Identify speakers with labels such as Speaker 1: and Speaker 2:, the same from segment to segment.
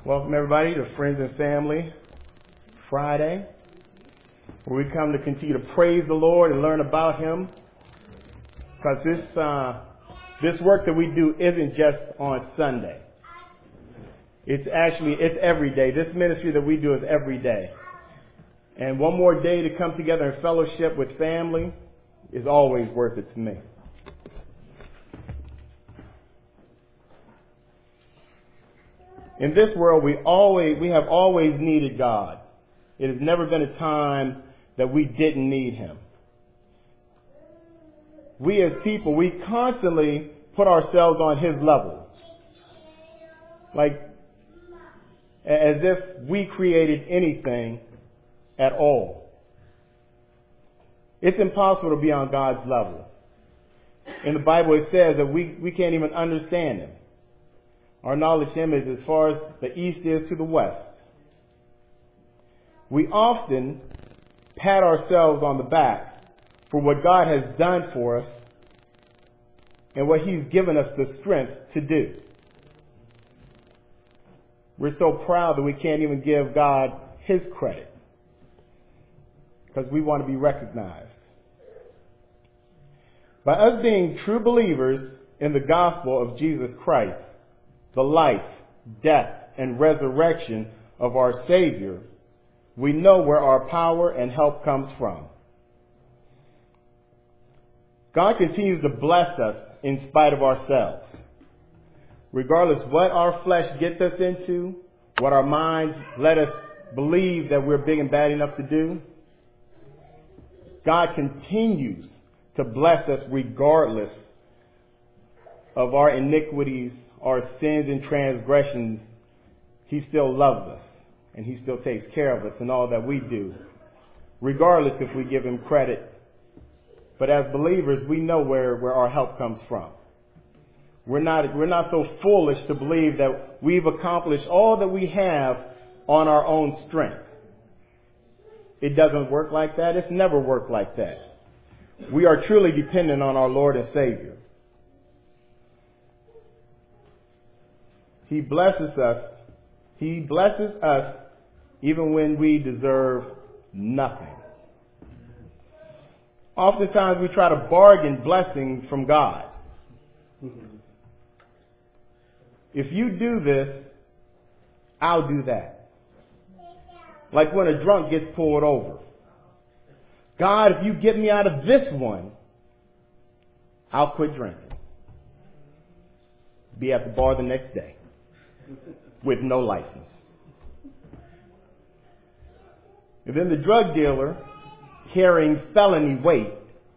Speaker 1: Welcome everybody to Friends and Family Friday, where we come to continue to praise the Lord and learn about Him. Because this work that we do isn't just on Sunday. It's every day. This ministry that we do is every day. And one more day to come together in fellowship with family is always worth it to me. In this world, we have always needed God. It has never been a time that we didn't need Him. We as people, we constantly put ourselves on His level. Like, as if we created anything at all. It's impossible to be on God's level. In the Bible, it says that we can't even understand Him. Our knowledge of Him is as far as the east is to the west. We often pat ourselves on the back for what God has done for us and what He's given us the strength to do. We're so proud that we can't even give God His credit because we want to be recognized. By us being true believers in the gospel of Jesus Christ, the life, death, and resurrection of our Savior, we know where our power and help comes from. God continues to bless us in spite of ourselves. Regardless what our flesh gets us into, what our minds let us believe that we're big and bad enough to do, God continues to bless us regardless of our iniquities, our sins and transgressions. He still loves us and He still takes care of us in all that we do, regardless if we give Him credit. But as believers, we know where our help comes from. We're not so foolish to believe that we've accomplished all that we have on our own strength. It doesn't work like that. It's never worked like that. We are truly dependent on our Lord and Savior. He blesses us. He blesses us even when we deserve nothing. Oftentimes we try to bargain blessings from God. If you do this, I'll do that. Like when a drunk gets pulled over. God, if you get me out of this one, I'll quit drinking. Be at the bar the next day with no license. And then the drug dealer carrying felony weight.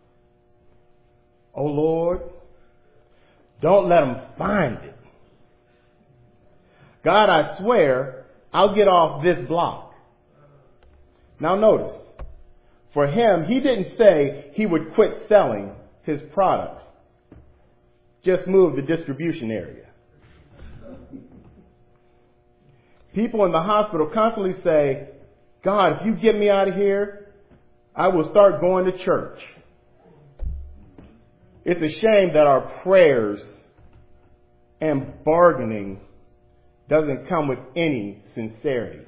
Speaker 1: Oh Lord, don't let him find it. God, I swear I'll get off this block. Now notice, for him, he didn't say he would quit selling his products. Just move the distribution area. People in the hospital constantly say, God, if you get me out of here, I will start going to church. It's a shame that our prayers and bargaining doesn't come with any sincerity.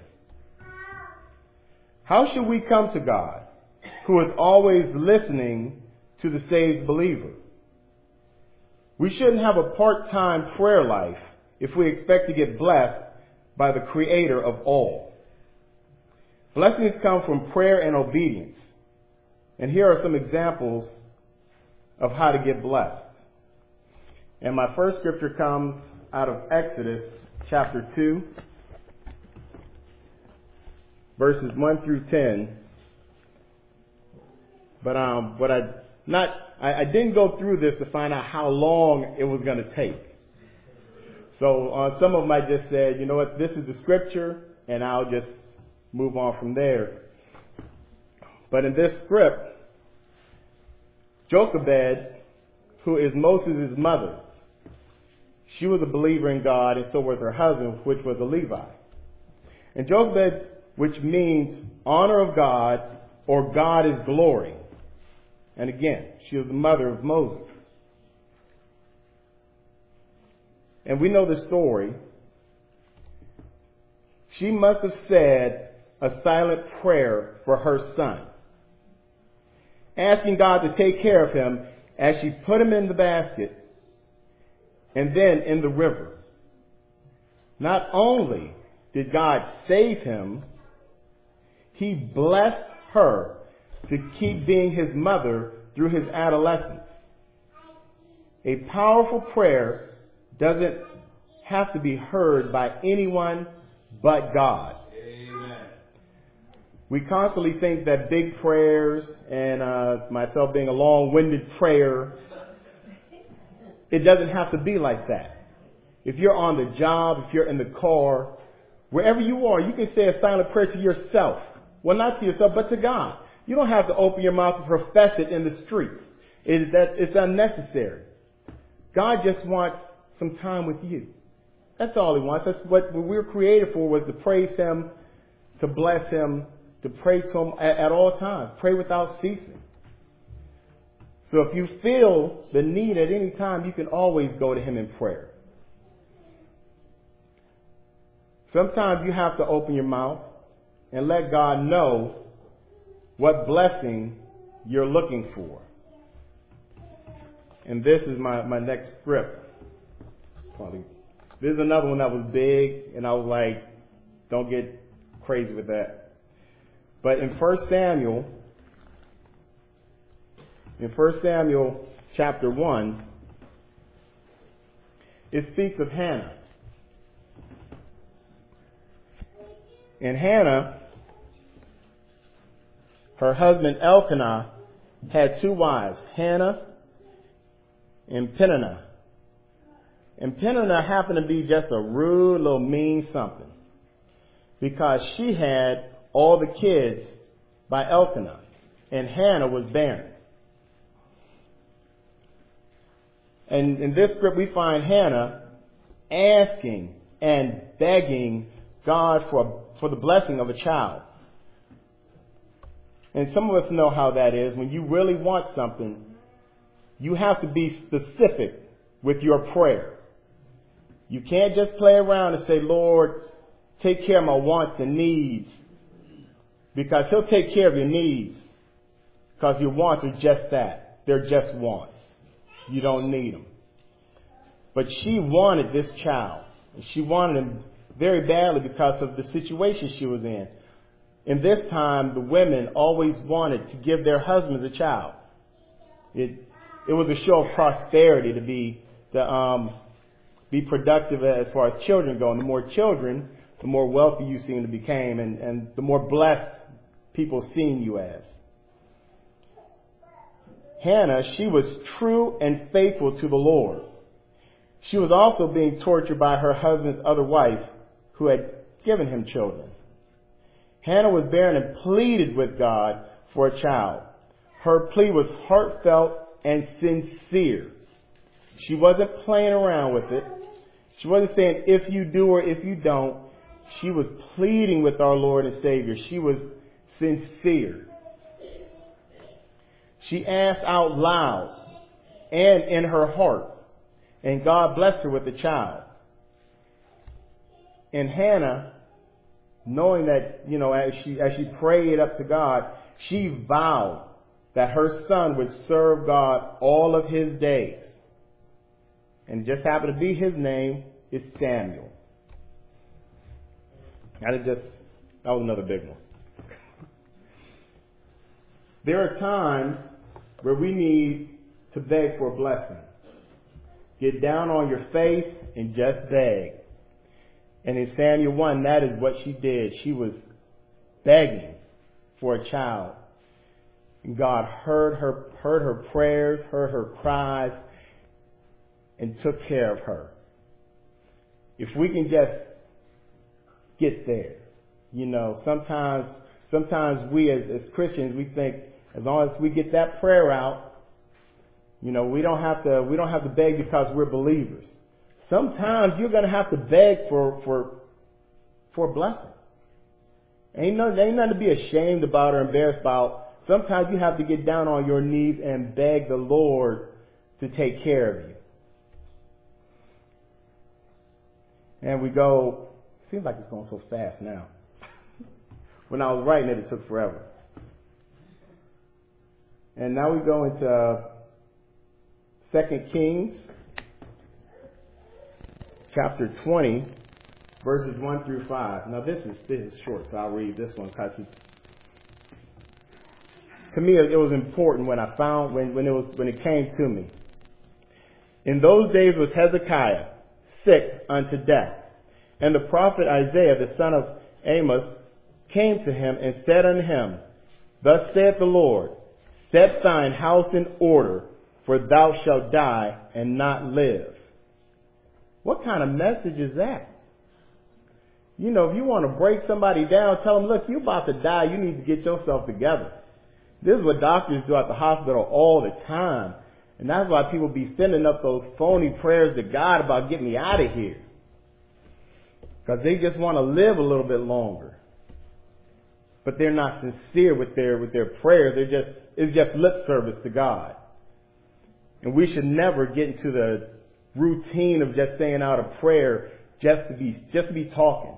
Speaker 1: How should we come to God, who is always listening to the saved believer? We shouldn't have a part-time prayer life if we expect to get blessed by the Creator of all. Blessings come from prayer and obedience. And here are some examples of how to get blessed. And my first scripture comes out of Exodus chapter 2, verses 1 through 10. But I didn't go through this to find out how long it was going to take. So some of them I just said, you know what, this is the scripture, and I'll just move on from there. But in this script, Jochebed, who is Moses' mother, she was a believer in God, and so was her husband, which was a Levite. And Jochebed, which means honor of God, or God is glory. And again, she was the mother of Moses. And we know the story. she must have said a silent prayer for her son, asking God to take care of him as she put him in the basket and then in the river. Not only did God save him, he blessed her to keep being his mother through his adolescence. A powerful prayer doesn't have to be heard by anyone but God. Amen. We constantly think that big prayers, and myself being a long-winded prayer, it doesn't have to be like that. If you're on the job, if you're in the car, wherever you are, you can say a silent prayer to yourself. Well, not to yourself, but to God. You don't have to open your mouth and profess it in the streets. It's unnecessary. God just wants some time with you. That's all he wants. That's what we were created for, was to praise him, to bless him, to pray to him at all times. Pray without ceasing. So if you feel the need at any time, you can always go to him in prayer. Sometimes you have to open your mouth and let God know what blessing you're looking for. And this is my next script. This is another one that was big, and I was like, don't get crazy with that. But in 1 Samuel chapter 1, it speaks of Hannah. And Hannah, her husband Elkanah, had two wives, Hannah and Peninnah. And Peninnah happened to be just a rude little mean something, because she had all the kids by Elkanah, and Hannah was barren. And in this script we find Hannah asking and begging God for the blessing of a child. And some of us know how that is. When you really want something, you have to be specific with your prayer. You can't just play around and say, Lord, take care of my wants and needs. Because he'll take care of your needs. Because your wants are just that. They're just wants. You don't need them. But she wanted this child. And she wanted him very badly because of the situation she was in. In this time, the women always wanted to give their husbands a child. It was a show of prosperity to be productive as far as children go. And the more children, the more wealthy you seem to become, and the more blessed people seen you as. Hannah, she was true and faithful to the Lord. She was also being tortured by her husband's other wife, who had given him children. Hannah was barren and pleaded with God for a child. Her plea was heartfelt and sincere. She wasn't playing around with it. She wasn't saying if you do or if you don't. She was pleading with our Lord and Savior. She was sincere. She asked out loud and in her heart, and God blessed her with a child. And Hannah, knowing that, as she prayed up to God, she vowed that her son would serve God all of his days. And it just happened to be his name is Samuel. That was another big one. There are times where we need to beg for a blessing. Get down on your face and just beg. And in Samuel 1, that is what she did. She was begging for a child. And God heard her prayers, heard her cries, and took care of her. If we can just get there. Sometimes we as Christians, we think as long as we get that prayer out, we don't have to beg because we're believers. Sometimes you're going to have to beg for a blessing. Ain't nothing to be ashamed about or embarrassed about. Sometimes you have to get down on your knees and beg the Lord to take care of you. And we go Seems like it's going so fast now. When I was writing it, it took forever. And now we go into 2 Kings, chapter 20, verses 1 through 5. Now this is short, so I'll read this one because to me it was important when I found when it came to me. In those days was Hezekiah sick unto death, and the prophet Isaiah the son of Amos came to him and said unto him, Thus saith the Lord, Set thine house in order, for thou shalt die and not live. What kind of message is that? You know, if you want to break somebody down, tell them, look, you're about to die. You need to get yourself together. This is what doctors do at the hospital all the time. And that's why people be sending up those phony prayers to God about getting me out of here. Because they just want to live a little bit longer. But they're not sincere with their prayers. It's just lip service to God. And we should never get into the routine of just saying out a prayer just to be talking.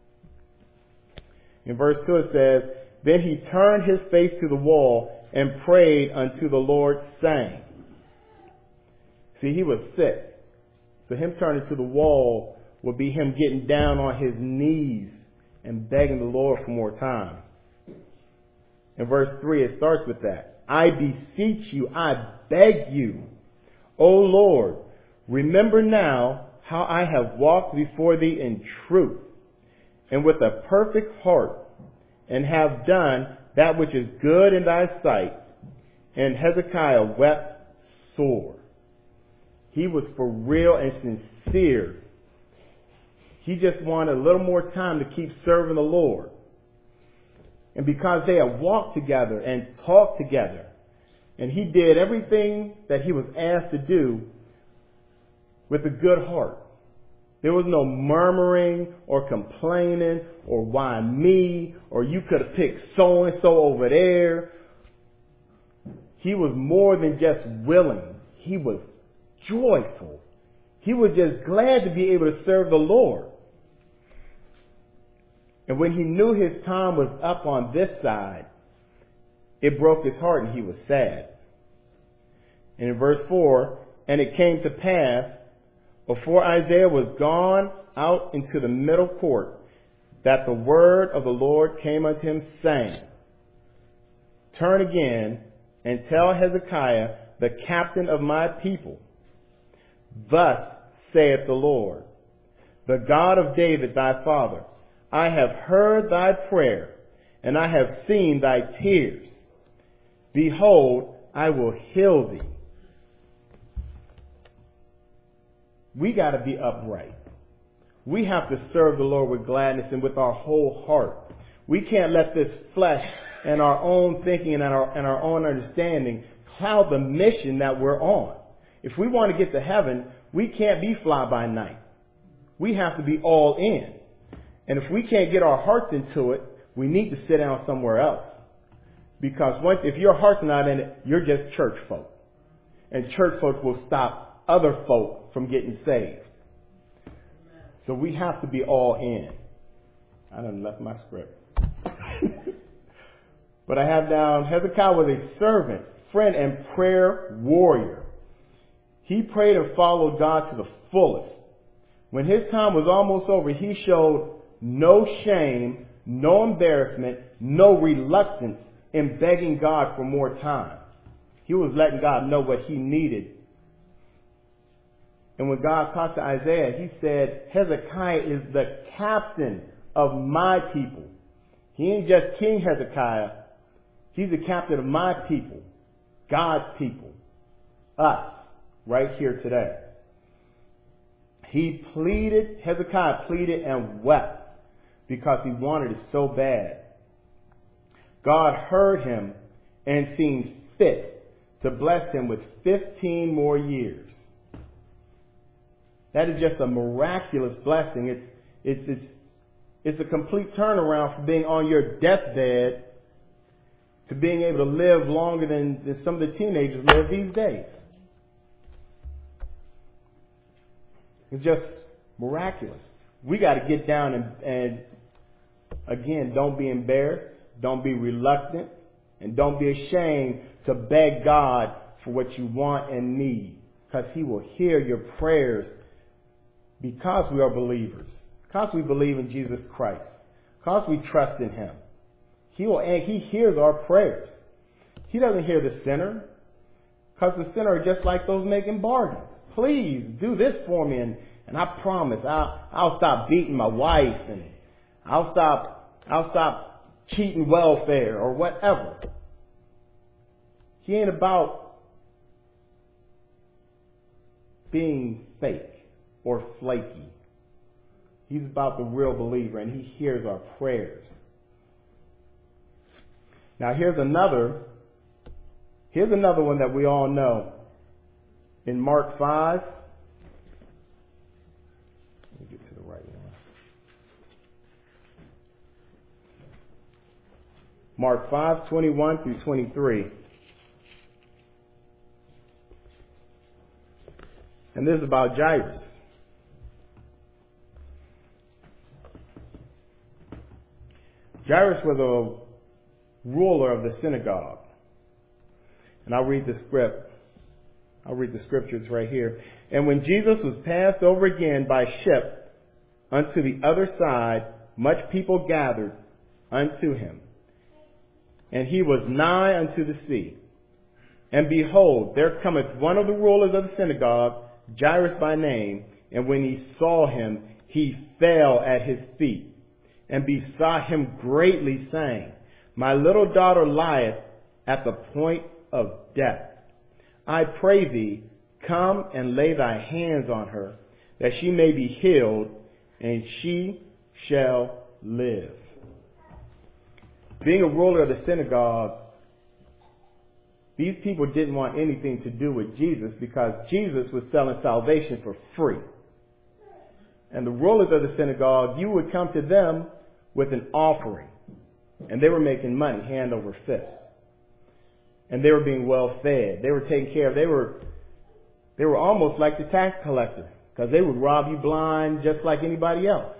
Speaker 1: In verse 2 it says, Then he turned his face to the wall and prayed unto the Lord, saying. See, he was sick. So him turning to the wall would be him getting down on his knees and begging the Lord for more time. In verse 3 it starts with that. I beseech you, I beg you, O Lord, remember now how I have walked before thee in truth and with a perfect heart, and have done that which is good in thy sight. And Hezekiah wept sore. He was for real and sincere. He just wanted a little more time to keep serving the Lord. And because they had walked together and talked together, and he did everything that he was asked to do with a good heart. There was no murmuring or complaining or why me or you could have picked so and so over there. He was more than just willing. He was joyful. He was just glad to be able to serve the Lord. And when he knew his time was up on this side, it broke his heart and he was sad. And in verse 4, and it came to pass, before Isaiah was gone out into the middle court, that the word of the Lord came unto him, saying, Turn again and tell Hezekiah, the captain of my people, Thus saith the Lord, the God of David thy father, I have heard thy prayer, and I have seen thy tears. Behold, I will heal thee. We got to be upright. We have to serve the Lord with gladness and with our whole heart. We can't let this flesh and our own thinking and our own understanding cloud the mission that we're on. If we want to get to heaven, we can't be fly by night. We have to be all in. And if we can't get our hearts into it, we need to sit down somewhere else. Because if your heart's not in it, you're just church folk. And church folk will stop other folk from getting saved. So we have to be all in. I done left my script. But I have down, Hezekiah was a servant, friend, and prayer warrior. He prayed and followed God to the fullest. When his time was almost over, he showed no shame, no embarrassment, no reluctance in begging God for more time. He was letting God know what he needed. And when God talked to Isaiah, he said, Hezekiah is the captain of my people. He ain't just King Hezekiah. He's the captain of my people, God's people, us, right here today. Hezekiah pleaded and wept because he wanted it so bad. God heard him and seemed fit to bless him with 15 more years. That is just a miraculous blessing. It's a complete turnaround from being on your deathbed to being able to live longer than some of the teenagers live these days. It's just miraculous. we got to get down and again, don't be embarrassed, don't be reluctant, and don't be ashamed to beg God for what you want and need, because He will hear your prayers because we are believers, because we believe in Jesus Christ, because we trust in Him. He hears our prayers. He doesn't hear the sinner, because the sinner are just like those making bargains. Please do this for me, and I promise I'll stop beating my wife, and I'll stop cheating welfare or whatever. He ain't about being fake or flaky. He's about the real believer, and He hears our prayers. Now here's another one that we all know. In Mark 5, let me get to the right one. Mark 5:21 through 23. And this is about Jairus. Jairus was a ruler of the synagogue. And I'll read the scriptures right here. And when Jesus was passed over again by ship unto the other side, much people gathered unto him. And he was nigh unto the sea. And behold, there cometh one of the rulers of the synagogue, Jairus by name, and when he saw him, he fell at his feet, and besought him greatly, saying, My little daughter lieth at the point of death. I pray thee, come and lay thy hands on her, that she may be healed, and she shall live. Being a ruler of the synagogue, these people didn't want anything to do with Jesus, because Jesus was selling salvation for free. And the rulers of the synagogue, you would come to them with an offering, and they were making money hand over fist. And they were being well fed. They were taken care of. They were almost like the tax collector, because they would rob you blind just like anybody else.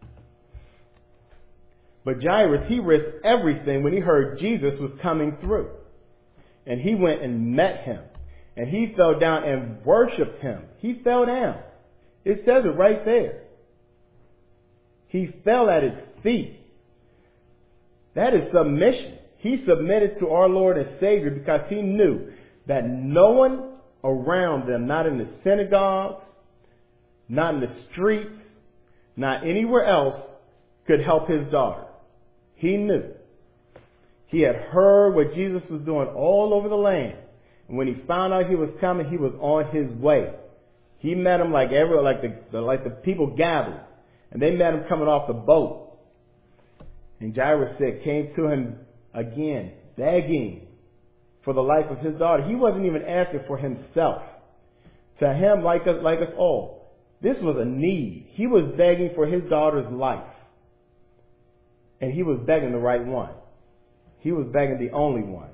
Speaker 1: But Jairus, he risked everything when he heard Jesus was coming through. And he went and met him. And he fell down and worshiped him. He fell down. It says it right there. He fell at his feet. That is submission. He submitted to our Lord and Savior because he knew that no one around them, not in the synagogues, not in the streets, not anywhere else, could help his daughter. He knew. He had heard what Jesus was doing all over the land. And when he found out he was coming, he was on his way. He met him like the people gathered. And they met him coming off the boat. And Jairus came to him again, begging for the life of his daughter. He wasn't even asking for himself. To him, like us all, this was a need. He was begging for his daughter's life. And he was begging the right one. He was begging the only one.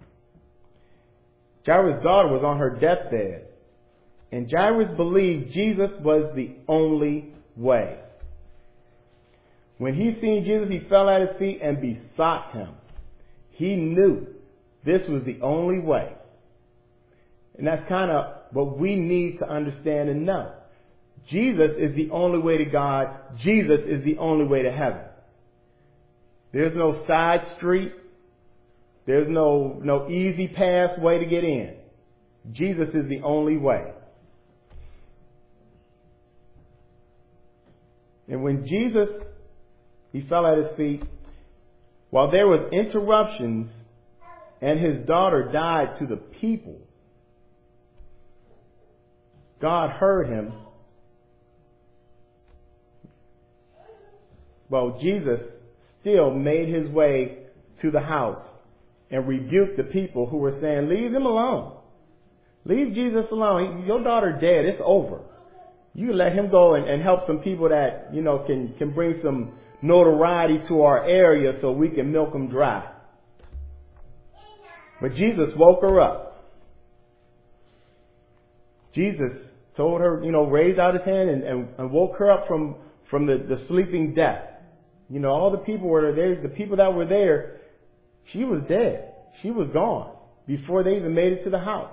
Speaker 1: Jairus' daughter was on her deathbed. And Jairus believed Jesus was the only way. When he seen Jesus, he fell at his feet and besought him. He knew this was the only way. And that's kind of what we need to understand and know. Jesus is the only way to God. Jesus is the only way to heaven. There's no side street. There's no easy pass way to get in. Jesus is the only way. And when Jesus, he fell at his feet, while there was interruptions and his daughter died to the people, God heard him. Well, Jesus still made his way to the house and rebuked the people who were saying, leave him alone. Leave Jesus alone. Your daughter dead. It's over. You let him go and help some people that, can bring some notoriety to our area so we can milk them dry. But Jesus woke her up. Jesus told her, raised out his hand and woke her up from the sleeping death. You know, all the people were there, the people that were there, she was dead. She was gone before they even made it to the house.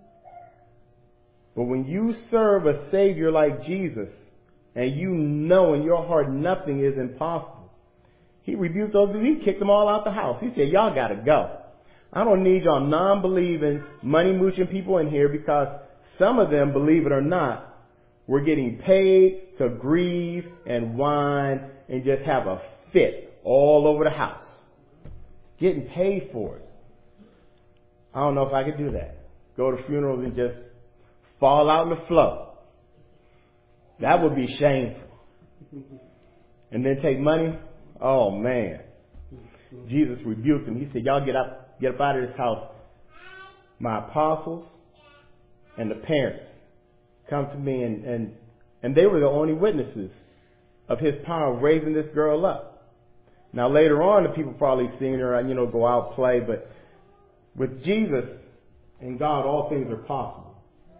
Speaker 1: But when you serve a Savior like Jesus, and you know in your heart nothing is impossible, he rebuked those people. He kicked them all out the house. He said, y'all got to go. I don't need y'all non-believing, money-mooching people in here, because some of them, believe it or not, were getting paid to grieve and whine and just have a fit all over the house. Getting paid for it. I don't know if I could do that. Go to funerals and just fall out in the flow. That would be shameful. And then take money? Oh man. Jesus rebuked them. He said, y'all get up out of this house. My apostles and the parents come to me, and they were the only witnesses of his power of raising this girl up. Now later on, the people probably seen her, go out, play, but with Jesus and God, all things are possible.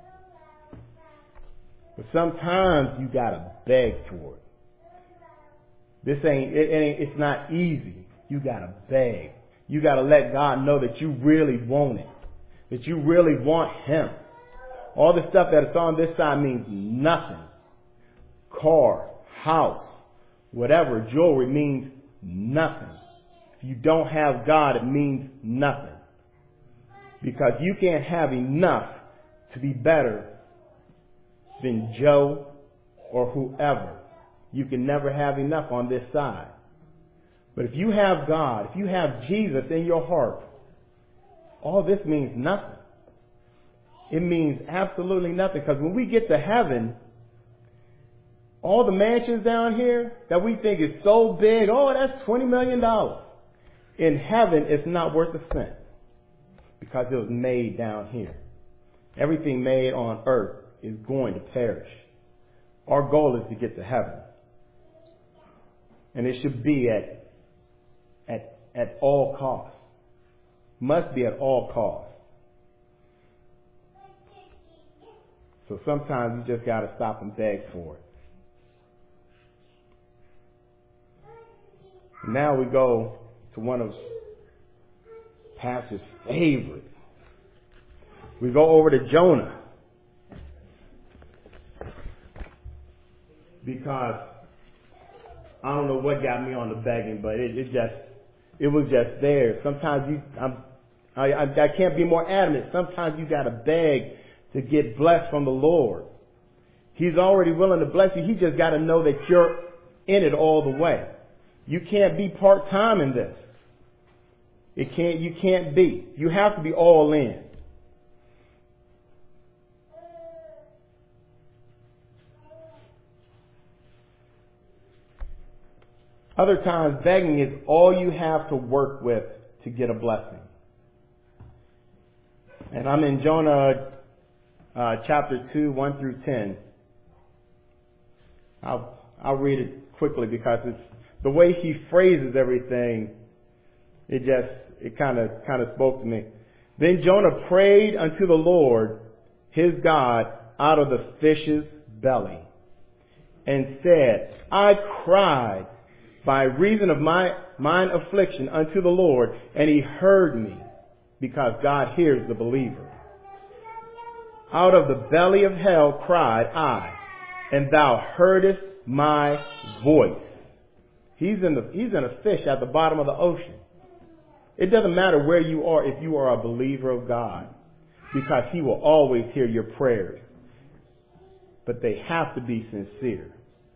Speaker 1: But sometimes you gotta beg for it. It's not easy. You gotta beg. You gotta let God know that you really want it. That you really want Him. All the stuff that's on this side means nothing. Car, house, whatever, jewelry means nothing. If you don't have God, it means nothing. Because you can't have enough to be better than Joe or whoever. You can never have enough on this side. But if you have God, if you have Jesus in your heart, all this means nothing. It means absolutely nothing. Because when we get to heaven, all the mansions down here that we think is so big, that's $20 million. In heaven, it's not worth a cent. Because it was made down here. Everything made on earth is going to perish. Our goal is to get to heaven. And it should be at all costs. Must be at all costs. So sometimes you just got to stop and beg for it. Now we go to one of Pastor's favorite. We go over to Jonah. Because I don't know what got me on the begging, but it was just there. Sometimes I can't be more adamant. Sometimes you gotta beg to get blessed from the Lord. He's already willing to bless you. He just gotta know that you're in it all the way. You can't be part-time in this. You can't be. You have to be all in. Other times, begging is all you have to work with to get a blessing. And I'm in Jonah chapter 2, 1 through 10. I'll read it quickly because it's the way he phrases everything. It kind of spoke to me. Then Jonah prayed unto the Lord his God out of the fish's belly, and said, I cried by reason of mine affliction unto the Lord, and he heard me, because God hears the believer. Out of the belly of hell cried I, and thou heardest my voice. He's in a fish at the bottom of the ocean. It doesn't matter where you are if you are a believer of God, because he will always hear your prayers. But they have to be sincere.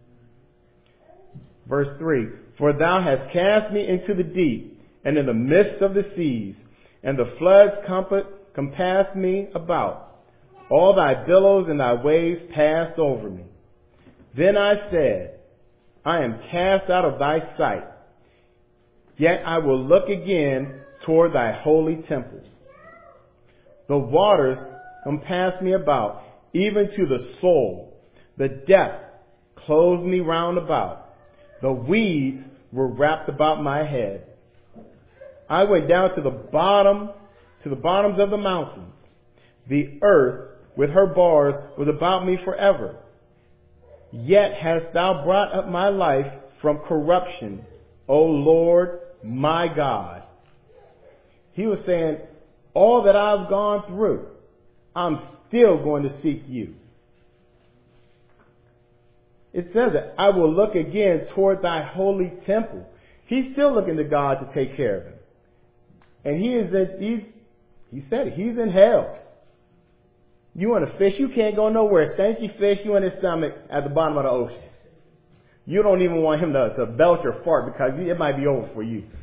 Speaker 1: Verse 3, for thou hast cast me into the deep, and in the midst of the seas, and the floods compassed me about. All thy billows and thy waves passed over me. Then I said, I am cast out of thy sight. Yet I will look again toward thy holy temple. The waters compassed me about, even to the soul. The depth closed me round about. The weeds were wrapped about my head. I went down to the bottoms of the mountains. The earth with her bars was about me forever. Yet hast thou brought up my life from corruption, O Lord my God. He was saying, all that I've gone through, I'm still going to seek you. It says that I will look again toward thy holy temple. He's still looking to God to take care of him. And he said it, he's in hell. You want to fish, you can't go nowhere. Stanky fish, you in his stomach at the bottom of the ocean. You don't even want him to belch or fart because it might be over for you.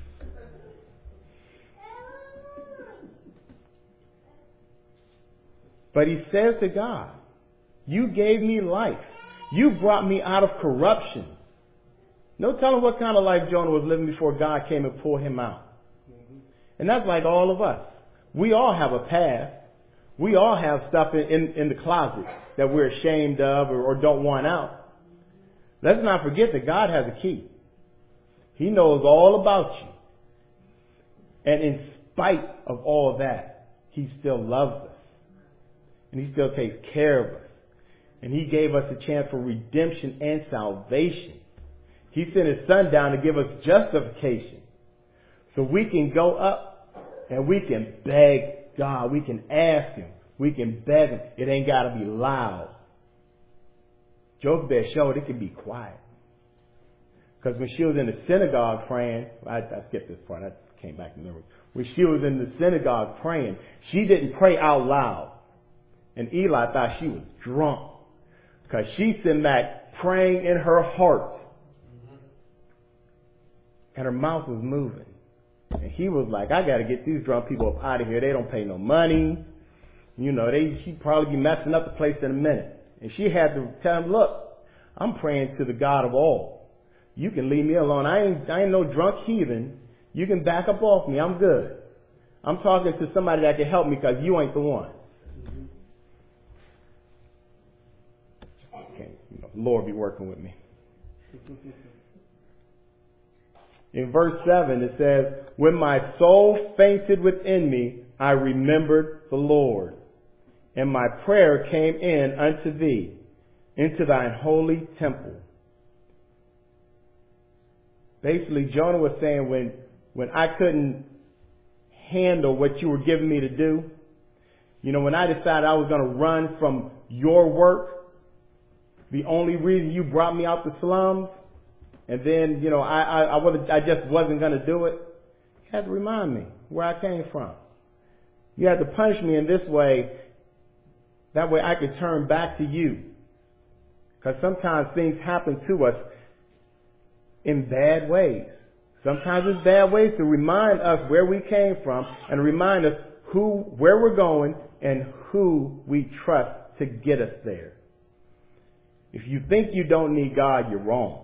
Speaker 1: But he says to God, you gave me life. You brought me out of corruption. No telling what kind of life Jonah was living before God came and pulled him out. And that's like all of us. We all have a past. We all have stuff in the closet that we're ashamed of or don't want out. Let's not forget that God has a key. He knows all about you. And in spite of all that, he still loves us. And he still takes care of us. And he gave us a chance for redemption and salvation. He sent his son down to give us justification. So we can go up and we can beg God. We can ask him. We can beg him. It ain't got to be loud. Jochebed showed it can be quiet. Because when she was in the synagogue praying, I skipped this part. I came back to memory. When she was in the synagogue praying, she didn't pray out loud. And Eli thought she was drunk. Because she's sitting back praying in her heart. And her mouth was moving. And he was like, I got to get these drunk people up out of here. They don't pay no money. You know, she'd probably be messing up the place in a minute. And she had to tell him, look, I'm praying to the God of all. You can leave me alone. I ain't no drunk heathen. You can back up off me. I'm good. I'm talking to somebody that can help me because you ain't the one. Okay, Lord be working with me. In verse 7 it says, when my soul fainted within me, I remembered the Lord. And my prayer came in unto thee, into thine holy temple. Basically, Jonah was saying when I couldn't handle what you were giving me to do, when I decided I was going to run from your work, the only reason you brought me out the slums, and then, I just wasn't going to do it, you had to remind me where I came from. You had to punish me in this way. That way I could turn back to you. Because sometimes things happen to us in bad ways. Sometimes it's bad ways to remind us where we came from and remind us where we're going and who we trust to get us there. If you think you don't need God, you're wrong.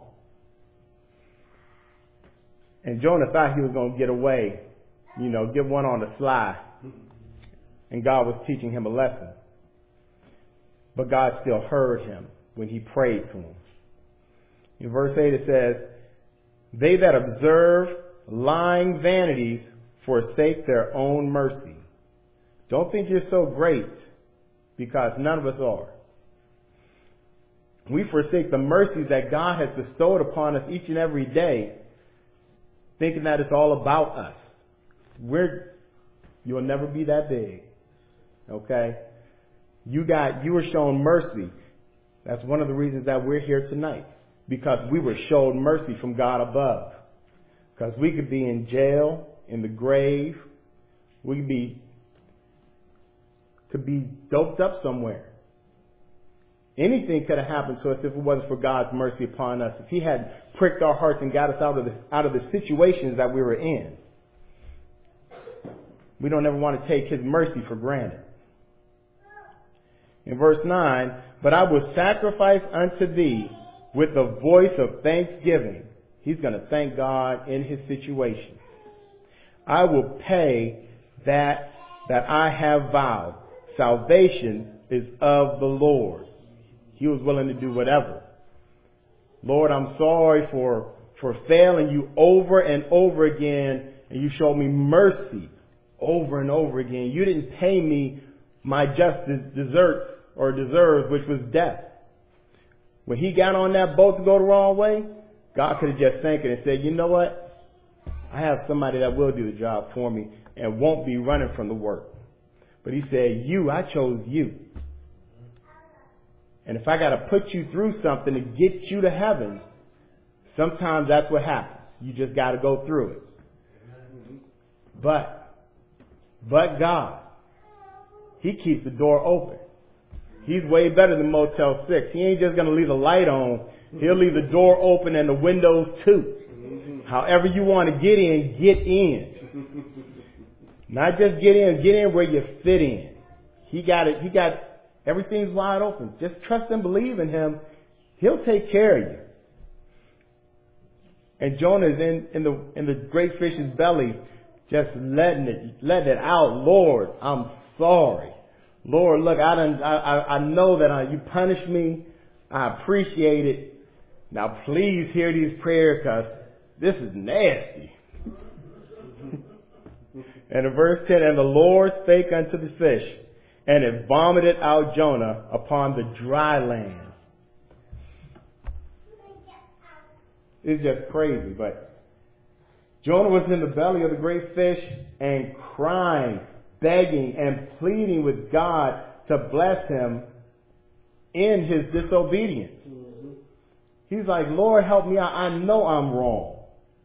Speaker 1: And Jonah thought he was going to get away, get one on the sly. And God was teaching him a lesson. But God still heard him when he prayed to him. In verse 8 it says, they that observe lying vanities forsake their own mercy. Don't think you're so great, because none of us are. We forsake the mercies that God has bestowed upon us each and every day, thinking that it's all about us. You'll never be that big. Okay? You were shown mercy. That's one of the reasons that we're here tonight. Because we were shown mercy from God above. Because we could be in jail, in the grave. We could be doped up somewhere. Anything could have happened to us if it wasn't for God's mercy upon us. If he had pricked our hearts and got us out of the situations that we were in. We don't ever want to take his mercy for granted. In verse 9, but I will sacrifice unto thee with the voice of thanksgiving. He's going to thank God in his situation. I will pay that I have vowed. Salvation is of the Lord. He was willing to do whatever. Lord, I'm sorry for failing you over and over again, and you showed me mercy over and over again. You didn't pay me my just deserts or deserves, which was death. When he got on that boat to go the wrong way, God could have just sank it and said, you know what? I have somebody that will do the job for me and won't be running from the work. But he said, I chose you. And if I got to put you through something to get you to heaven, sometimes that's what happens. You just got to go through it. But God, he keeps the door open. He's way better than Motel 6. He ain't just going to leave the light on. He'll leave the door open and the windows too. However you want to get in, get in. Not just get in where you fit in. He got it. Everything's wide open. Just trust and believe in him. He'll take care of you. And Jonah is in the great fish's belly, just letting it out. Lord, I'm sorry. Lord, look, I know that you punished me. I appreciate it. Now please hear these prayers, because this is nasty. And in verse 10, and the Lord spake unto the fish, and it vomited out Jonah upon the dry land. It's just crazy, but Jonah was in the belly of the great fish and crying, begging, and pleading with God to bless him in his disobedience. He's like, Lord, help me out. I know I'm wrong.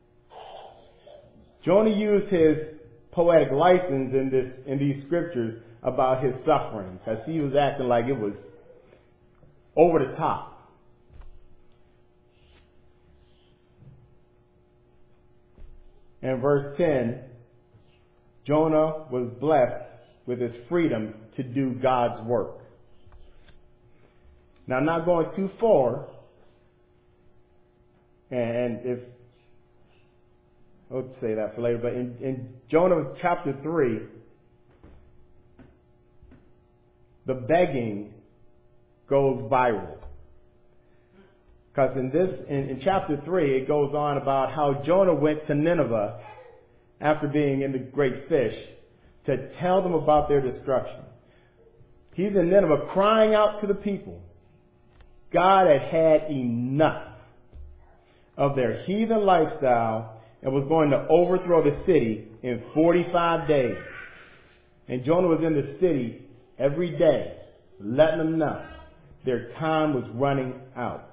Speaker 1: Jonah used his poetic license in these scriptures about his suffering, because he was acting like it was over the top. And verse 10, Jonah was blessed with his freedom to do God's work. Now, I'm not going too far, and I'll say that for later, but in Jonah chapter 3, the begging goes viral. Because in chapter 3, it goes on about how Jonah went to Nineveh after being in the great fish to tell them about their destruction. He's in Nineveh crying out to the people. God had enough of their heathen lifestyle and was going to overthrow the city in 45 days. And Jonah was in the city every day, letting them know their time was running out.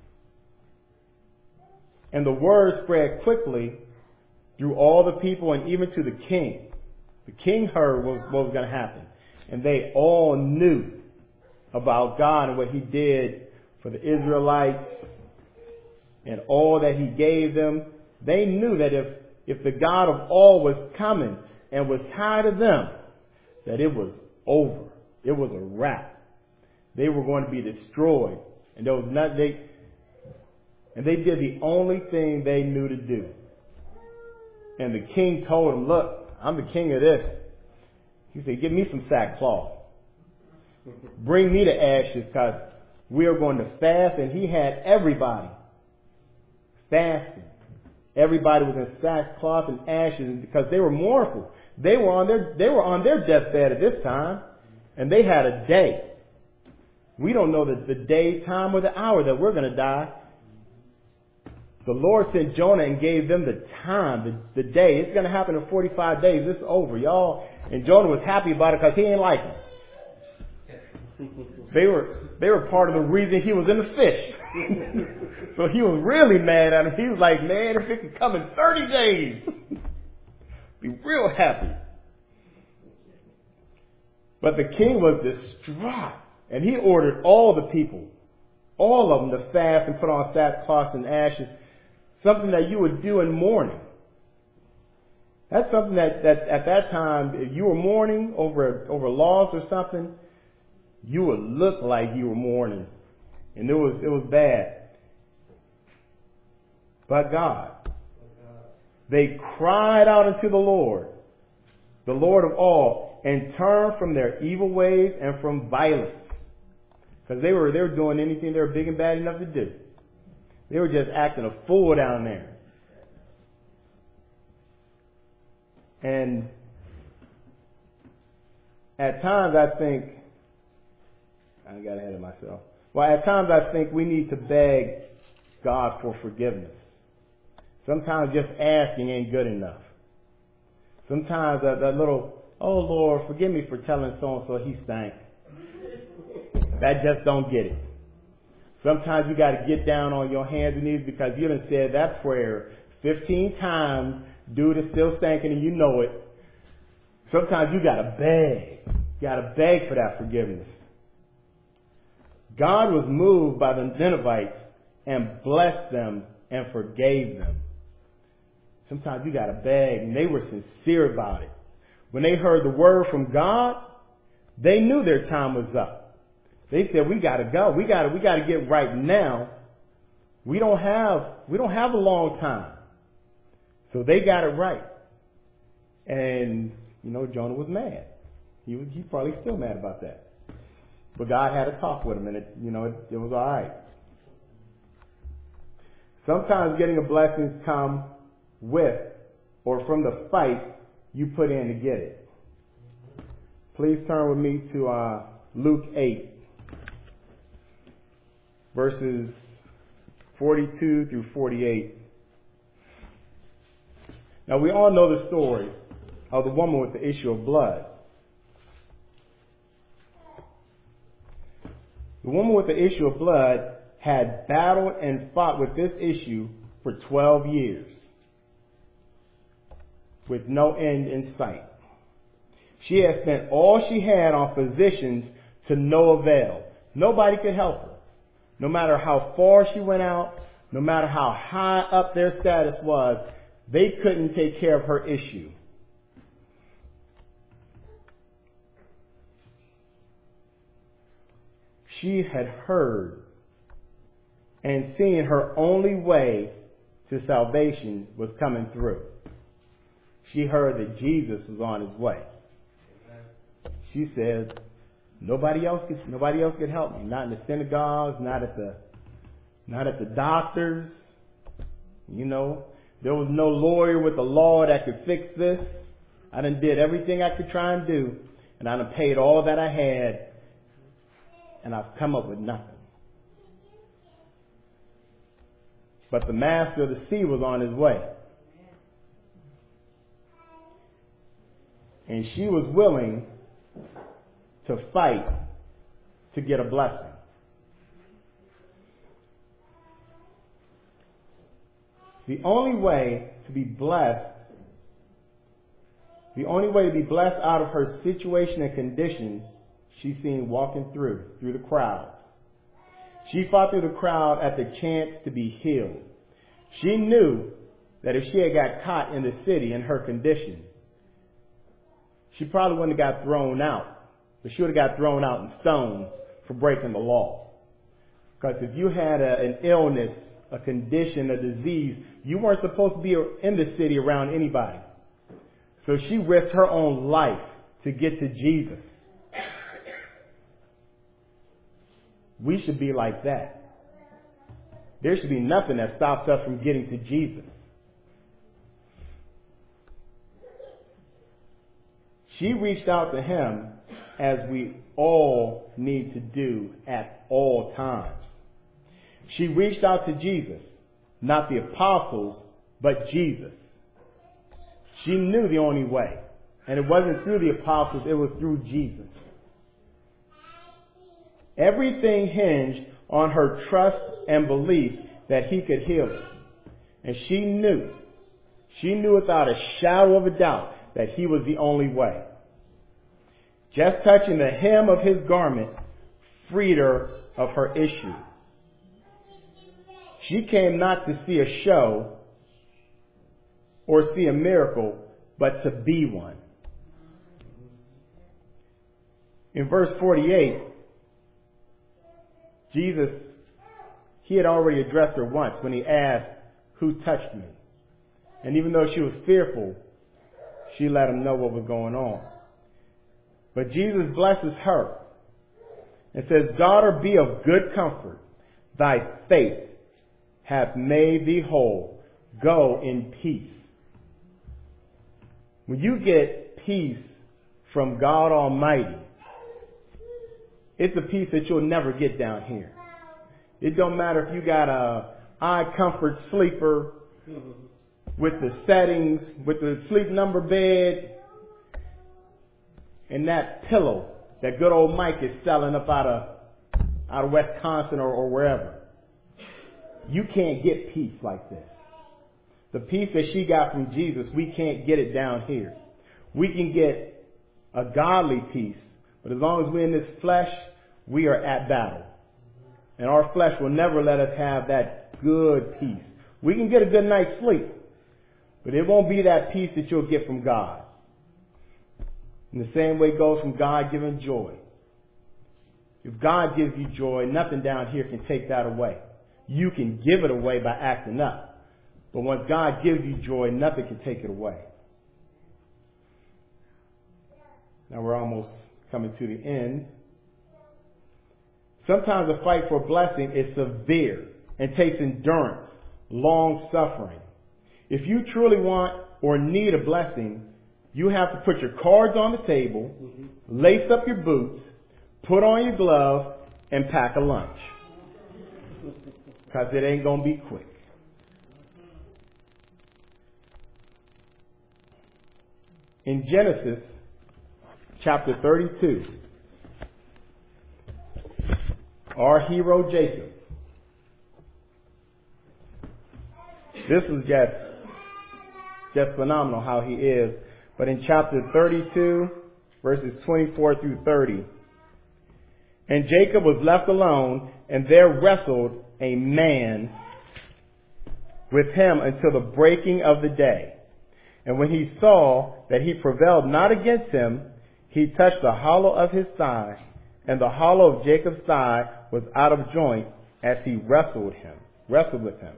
Speaker 1: And the word spread quickly through all the people and even to the king. The king heard what was going to happen. And they all knew about God and what he did for the Israelites and all that he gave them. They knew that if the God of all was coming and was tired of them, that it was over. It was a wrap. They were going to be destroyed. And there was nothing and they did the only thing they knew to do. And the king told them, look, I'm the king of this. He said, give me some sackcloth. Bring me the ashes, because we are going to fast. And he had everybody fasting. Everybody was in sackcloth and ashes because they were mournful. They were on their deathbed at this time, and they had a day. We don't know the day, time, or the hour that we're going to die. The Lord sent Jonah and gave them the time, the day. It's going to happen in 45 days. It's over, y'all. And Jonah was happy about it because he ain't like them. They were part of the reason he was in the fish. So he was really mad at him. He was like, man, if it could come in 30 days, be real happy. But the king was distraught. And he ordered all the people, all of them, to fast and put on sackcloth and ashes. Something that you would do in mourning. That's something that at that time, if you were mourning over loss or something, you would look like you were mourning. And it was bad. But God, they cried out unto the Lord of all, and turned from their evil ways and from violence. Because they were doing anything they were big and bad enough to do. They were just acting a fool down there. And at times I think, I got ahead of myself. Well, at times I think we need to beg God for forgiveness. Sometimes just asking ain't good enough. Sometimes that little, oh Lord, forgive me for telling so-and-so he stank. That just don't get it. Sometimes you got to get down on your hands and knees because you done said that prayer 15 times. Dude is still stinking and you know it. Sometimes you got to beg. You got to beg for that forgiveness. God was moved by the Ninevites and blessed them and forgave them. Sometimes you got to beg, and they were sincere about it. When they heard the word from God, they knew their time was up. They said, we got to go. We got to get right now. We don't have a long time. So they got it right. And, Jonah was mad. He's probably still mad about that. But God had a talk with him, and it was all right. Sometimes getting a blessing comes with or from the fight you put in to get it. Please turn with me to Luke 8, verses 42 through 48. Now we all know the story of the woman with the issue of blood. The woman with the issue of blood had battled and fought with this issue for 12 years with no end in sight. She had spent all she had on physicians to no avail. Nobody could help her. No matter how far she went out, no matter how high up their status was, they couldn't take care of her issue. She had heard and seen her only way to salvation was coming through. She heard that Jesus was on his way. She said, nobody else could help me. Not in the synagogues, not at the doctors. There was no lawyer with the law that could fix this. I done did everything I could try and do, and I done paid all that I had, and I've come up with nothing. But the master of the sea was on his way. And she was willing to fight to get a blessing. The only way to be blessed out of her situation and condition, she's seen walking through the crowds. She fought through the crowd at the chance to be healed. She knew that if she had got caught in the city in her condition, she probably wouldn't have got thrown out, but she would have got thrown out and stoned for breaking the law. Because if you had an illness, a condition, a disease, you weren't supposed to be in the city around anybody. So she risked her own life to get to Jesus. We should be like that. There should be nothing that stops us from getting to Jesus. She reached out to him as we all need to do at all times. She reached out to Jesus, not the apostles, but Jesus. She knew the only way. And it wasn't through the apostles, it was through Jesus. Everything hinged on her trust and belief that he could heal her. And she knew without a shadow of a doubt that he was the only way. Just touching the hem of his garment freed her of her issue. She came not to see a show or see a miracle, but to be one. In verse 48, Jesus, he had already addressed her once when he asked, "Who touched me?" And even though she was fearful, she let him know what was going on. But Jesus blesses her and says, "Daughter, be of good comfort. Thy faith hath made thee whole. Go in peace." When you get peace from God Almighty, it's a peace that you'll never get down here. It don't matter if you got a iComfort sleeper with the settings, with the sleep number bed, and that pillow that good old Mike is selling up out of Wisconsin or wherever. You can't get peace like this. The peace that she got from Jesus, we can't get it down here. We can get a godly peace, but as long as we're in this flesh, we are at battle. And our flesh will never let us have that good peace. We can get a good night's sleep, but it won't be that peace that you'll get from God. In the same way it goes from God giving joy. If God gives you joy, nothing down here can take that away. You can give it away by acting up. But once God gives you joy, nothing can take it away. Now we're almost coming to the end. Sometimes the fight for blessing is severe and takes endurance, long suffering. If you truly want or need a blessing, you have to put your cards on the table, lace up your boots, put on your gloves, and pack a lunch. Because it ain't going to be quick. In Genesis chapter 32, our hero Jacob. This is just phenomenal how he is. But in chapter 32, verses 24 through 30, and Jacob was left alone, and there wrestled a man with him until the breaking of the day. And when he saw that he prevailed not against him, he touched the hollow of his thigh, and the hollow of Jacob's thigh was out of joint as he wrestled with him.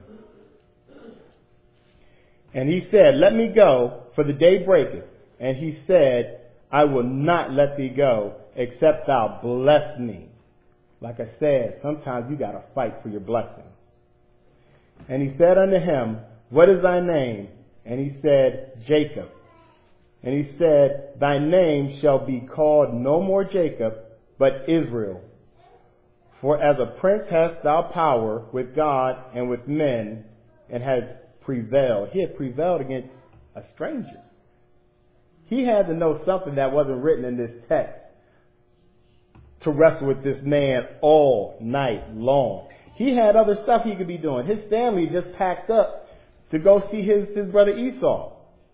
Speaker 1: And he said, let me go, for the day breaketh. And he said, I will not let thee go, except thou bless me. Like I said, sometimes you got to fight for your blessing. And he said unto him, what is thy name? And he said, Jacob. And he said, thy name shall be called no more Jacob, but Israel. For as a prince hast thou power with God and with men, and has prevailed. He had prevailed against a stranger. He had to know something that wasn't written in this text to wrestle with this man all night long. He had other stuff he could be doing. His family just packed up to go see his brother Esau.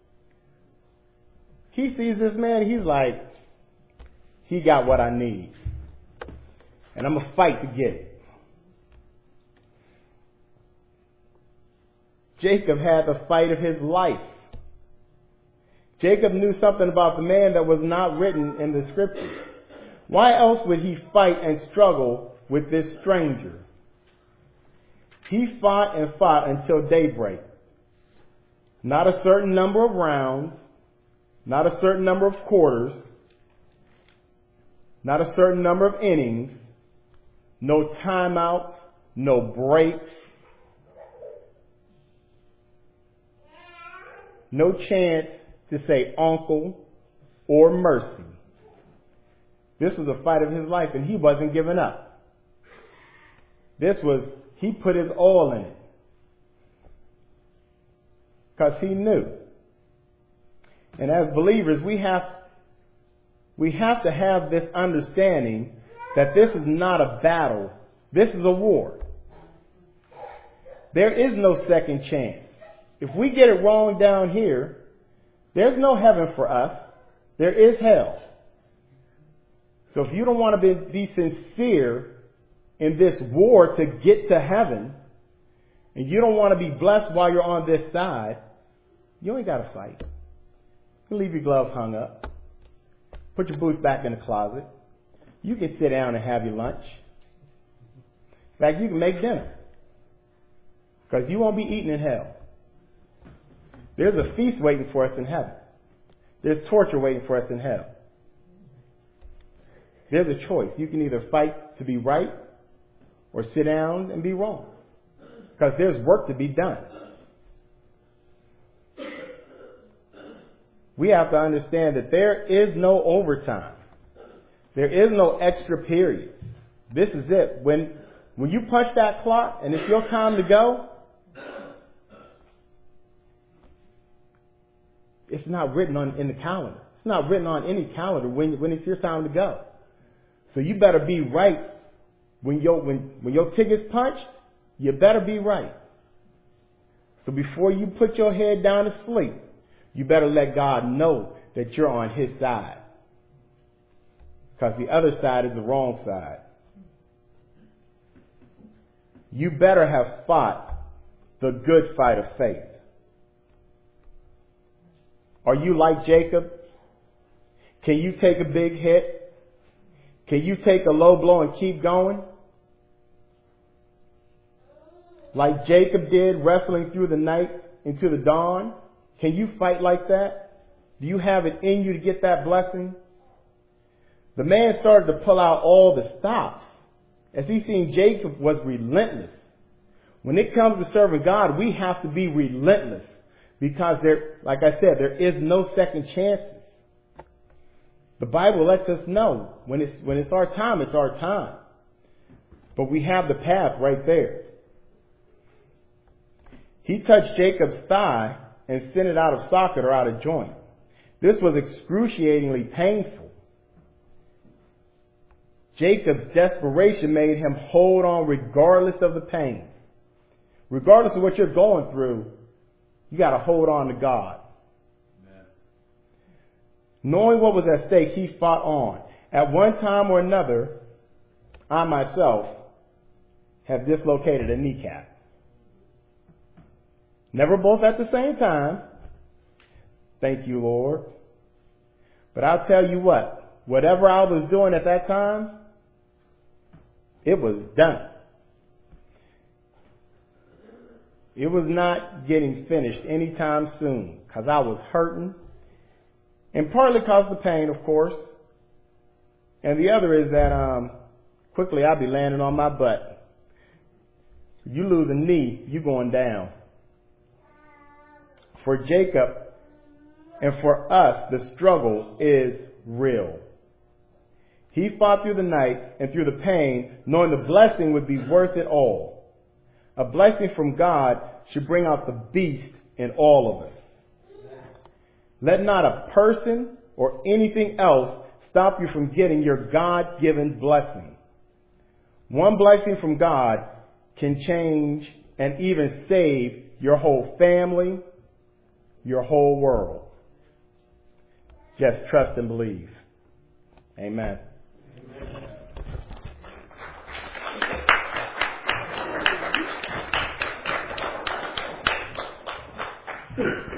Speaker 1: He sees this man, he's like, he got what I need. And I'm going to fight to get it. Jacob had the fight of his life. Jacob knew something about the man that was not written in the scriptures. Why else would he fight and struggle with this stranger? He fought and fought until daybreak. Not a certain number of rounds, not a certain number of quarters, not a certain number of innings, no timeouts, no breaks, no chance to say uncle or mercy. This was a fight of his life, and he wasn't giving up. He put his all in it. Because he knew. And as believers, we have to have this understanding that this is not a battle. This is a war. There is no second chance. If we get it wrong down here, there's no heaven for us. There is hell. So if you don't want to be sincere in this war to get to heaven, and you don't want to be blessed while you're on this side, you ain't got to fight. You leave your gloves hung up. Put your boots back in the closet. You can sit down and have your lunch. In fact, you can make dinner. Because you won't be eating in hell. There's a feast waiting for us in heaven. There's torture waiting for us in hell. There's a choice. You can either fight to be right or sit down and be wrong. Because there's work to be done. We have to understand that there is no overtime. There is no extra period. This is it. When When you punch that clock and it's your time to go, it's not written in the calendar. It's not written on any calendar when it's your time to go. So you better be right when your ticket's punched. You better be right. So before you put your head down to sleep, you better let God know that you're on His side. Because the other side is the wrong side. You better have fought the good fight of faith. Are you like Jacob? Can you take a big hit? Can you take a low blow and keep going? Like Jacob did, wrestling through the night into the dawn? Can you fight like that? Do you have it in you to get that blessing? The man started to pull out all the stops as he seen Jacob was relentless. When it comes to serving God, we have to be relentless because like I said, there is no second chances. The Bible lets us know when it's our time, it's our time. But we have the path right there. He touched Jacob's thigh and sent it out of socket or out of joint. This was excruciatingly painful. Jacob's desperation made him hold on regardless of the pain. Regardless of what you're going through, you got to hold on to God. Amen. Knowing what was at stake, he fought on. At one time or another, I myself have dislocated a kneecap. Never both at the same time. Thank you, Lord. But I'll tell you what, whatever I was doing at that time, it was done. It was not getting finished anytime soon because I was hurting. And partly because of the pain, of course. And the other is that quickly I'll be landing on my butt. You lose a knee, you're going down. For Jacob and for us, the struggle is real. He fought through the night and through the pain, knowing the blessing would be worth it all. A blessing from God should bring out the beast in all of us. Let not a person or anything else stop you from getting your God-given blessing. One blessing from God can change and even save your whole family, your whole world. Just trust and believe. Amen. Amen.